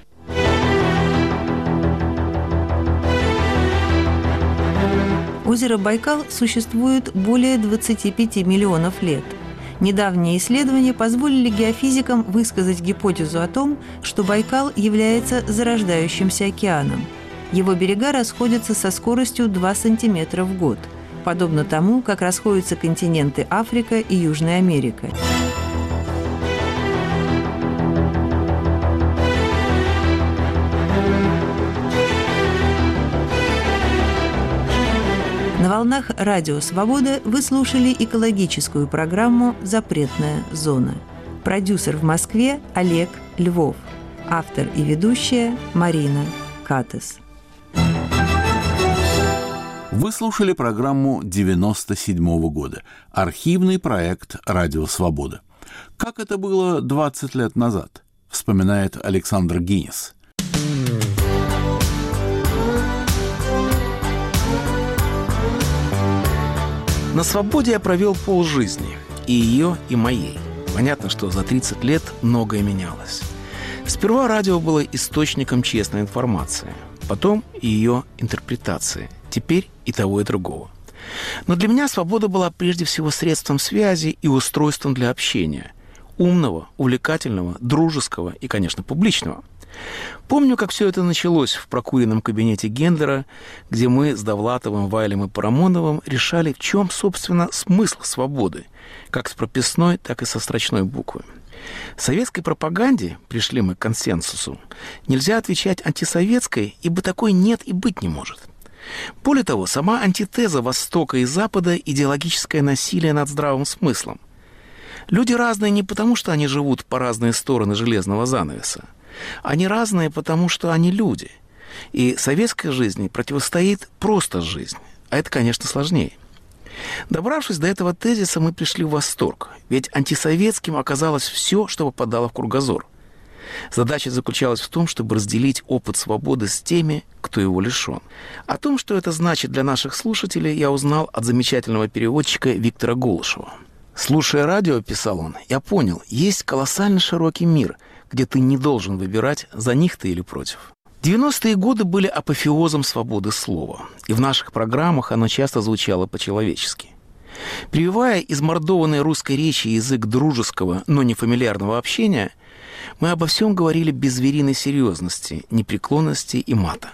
Озеро Байкал существует более 25 миллионов лет. Недавние исследования позволили геофизикам высказать гипотезу о том, что Байкал является зарождающимся океаном. Его берега расходятся со скоростью 2 см в год, подобно тому, как расходятся континенты Африка и Южная Америка. На волнах Радио Свобода вы слушали экологическую программу «Запретная зона». Продюсер в Москве Олег Львов. Автор и ведущая Марина Катес. Вы слушали программу 1997 года. Архивный проект «Радио Свобода». Как это было 20 лет назад, вспоминает Александр Гинис. На свободе я провел полжизни. И ее, и моей. Понятно, что за 30 лет многое менялось. Сперва радио было источником честной информации. Потом и ее интерпретации. Теперь и того, и другого. Но для меня свобода была прежде всего средством связи и устройством для общения. Умного, увлекательного, дружеского и, конечно, публичного. Помню, как все это началось в прокуренном кабинете Гендлера, где мы с Довлатовым, Вайлем и Парамоновым решали, в чем, собственно, смысл свободы, как с прописной, так и со строчной буквы. В советской пропаганде, пришли мы к консенсусу, нельзя отвечать антисоветской, ибо такой нет и быть не может. Более того, сама антитеза Востока и Запада – идеологическое насилие над здравым смыслом. Люди разные не потому, что они живут по разные стороны железного занавеса. Они разные, потому что они люди. И советской жизни противостоит просто жизнь. А это, конечно, сложнее. Добравшись до этого тезиса, мы пришли в восторг. Ведь антисоветским оказалось все, что попадало в кругозор. Задача заключалась в том, чтобы разделить опыт свободы с теми, кто его лишен. О том, что это значит для наших слушателей, я узнал от замечательного переводчика Виктора Голышева. «Слушая радио, — писал он, — я понял, есть колоссально широкий мир, где ты не должен выбирать, за них ты или против». 90-е годы были апофеозом свободы слова, и в наших программах оно часто звучало по-человечески. Прививая измордованной русской речи язык дружеского, но не фамильярного общения, мы обо всем говорили без звериной серьезности, непреклонности и мата.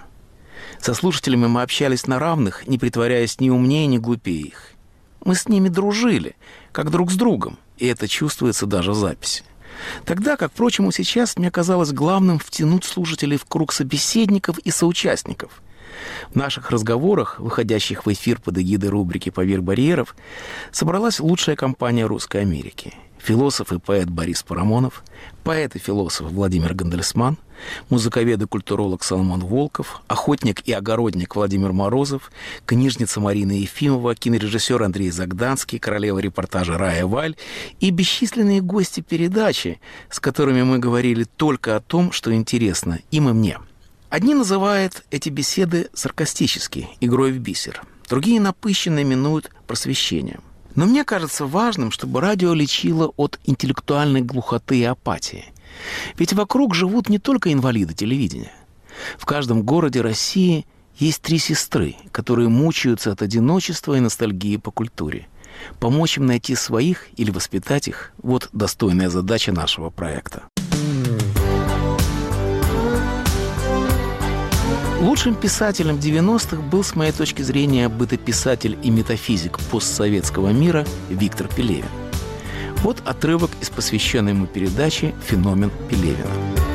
Со слушателями мы общались на равных, не притворяясь ни умнее, ни глупее их. Мы с ними дружили, как друг с другом, и это чувствуется даже в записи. Тогда, как, впрочем, и сейчас, мне казалось главным втянуть слушателей в круг собеседников и соучастников. В наших разговорах, выходящих в эфир под эгидой рубрики «Поверх барьеров», собралась лучшая компания Русской Америки. Философ и поэт Борис Парамонов, поэт и философ Владимир Гандельсман, музыковед и культуролог Соломон Волков, охотник и огородник Владимир Морозов, книжница Марина Ефимова, кинорежиссер Андрей Загданский, королева репортажа Рая Валь и бесчисленные гости передачи, с которыми мы говорили только о том, что интересно им и мне. Одни называют эти беседы саркастически, игрой в бисер, другие напыщенно именуют просвещением. Но мне кажется важным, чтобы радио лечило от интеллектуальной глухоты и апатии. Ведь вокруг живут не только инвалиды телевидения. В каждом городе России есть 3 сестры, которые мучаются от одиночества и ностальгии по культуре. Помочь им найти своих или воспитать их – вот достойная задача нашего проекта. Лучшим писателем 90-х был, с моей точки зрения, бытописатель и метафизик постсоветского мира Виктор Пелевин. Вот отрывок из посвященной ему передачи «Феномен Пелевина».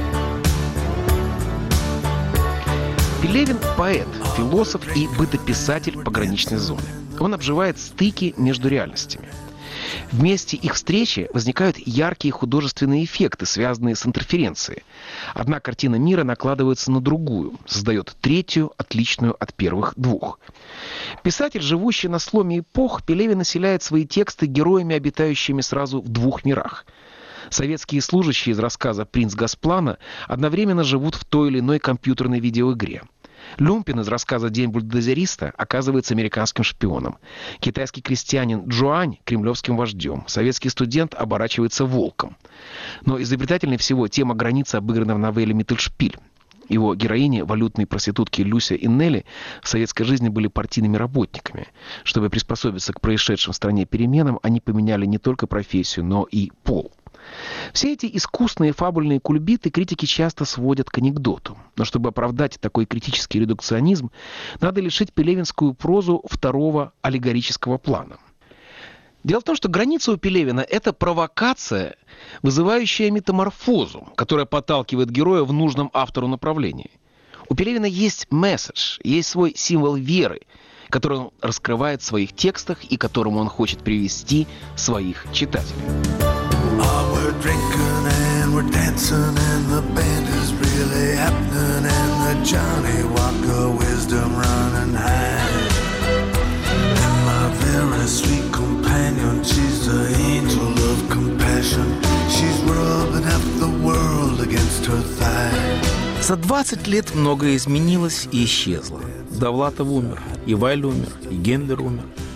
Пелевин – поэт, философ и бытописатель пограничной зоны. Он обживает стыки между реальностями. В месте их встречи возникают яркие художественные эффекты, связанные с интерференцией. Одна картина мира накладывается на другую, создает третью, отличную от первых 2. Писатель, живущий на сломе эпох, Пелевин населяет свои тексты героями, обитающими сразу в 2 мирах. Советские служащие из рассказа «Принц Госплана» одновременно живут в той или иной компьютерной видеоигре. Люмпин из рассказа «День бульдозериста» оказывается американским шпионом. Китайский крестьянин Джуань – кремлевским вождем. Советский студент оборачивается волком. Но изобретательнее всего тема границы обыграна в новелле «Миттельшпиль». Его героини, валютные проститутки Люся и Нелли, в советской жизни были партийными работниками. Чтобы приспособиться к происшедшим в стране переменам, они поменяли не только профессию, но и пол. Все эти искусные фабульные кульбиты критики часто сводят к анекдоту. Но чтобы оправдать такой критический редукционизм, надо лишить пелевинскую прозу 2-го аллегорического плана. Дело в том, что граница у Пелевина – это провокация, вызывающая метаморфозу, которая подталкивает героя в нужном автору направлении. У Пелевина есть месседж, есть свой символ веры, который он раскрывает в своих текстах и которому он хочет привести своих читателей. We're drinking and we're dancing and the band is really happening and the Johnny Walker wisdom running high. And my very sweet companion, she's the angel of compassion. She's rubbing half the world against her thigh. За 20 лет многое изменилось и исчезло. Довлатов умер, и Вайль умер, и Гендлер умер.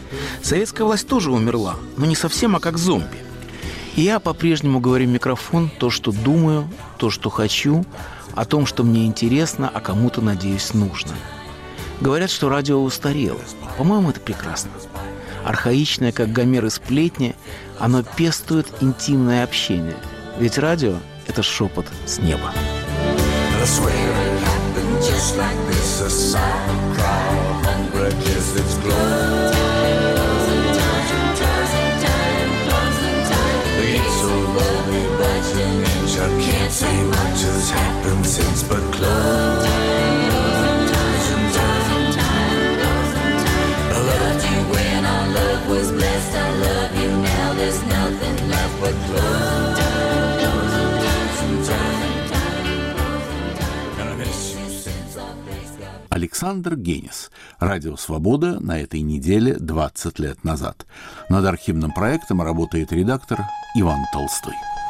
Советская власть тоже умерла, но не совсем, а как зомби. И я по-прежнему говорю в микрофон то, что думаю, то, что хочу, о том, что мне интересно, а кому-то, надеюсь, нужно. Говорят, что радио устарело. По-моему, это прекрасно. Архаичное, как Гомер и сплетни, оно пестует интимное общение. Ведь радио – это шепот с неба. Can't say much has happened since but close. I loved you when our love was blessed. I love you now. There's nothing left but close. Александр Генис. Радио «Свобода» на этой неделе 20 лет назад. Над архивным проектом работает редактор Иван Толстой.